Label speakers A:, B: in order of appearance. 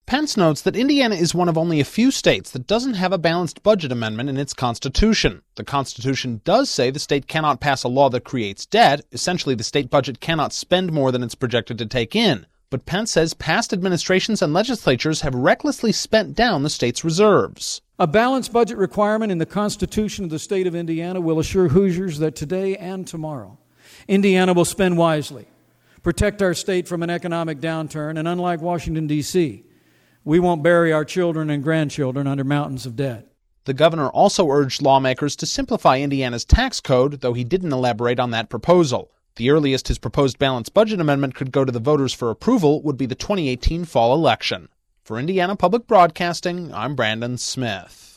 A: Pence notes that Indiana is one of only a few states that doesn't have a balanced budget amendment in its constitution. The Constitution does say the state cannot pass a law that creates debt. Essentially, the state budget cannot spend more than it's projected to take in. But Pence says past administrations and legislatures have recklessly spent down the state's reserves.
B: A balanced budget requirement in the Constitution of the state of Indiana will assure Hoosiers that today and tomorrow, Indiana will spend wisely, protect our state from an economic downturn, and unlike Washington, D.C., we won't bury our children and grandchildren under mountains of debt.
A: The governor also urged lawmakers to simplify Indiana's tax code, though he didn't elaborate on that proposal. The earliest his proposed balanced budget amendment could go to the voters for approval would be the 2018 fall election. For Indiana Public Broadcasting, I'm Brandon Smith.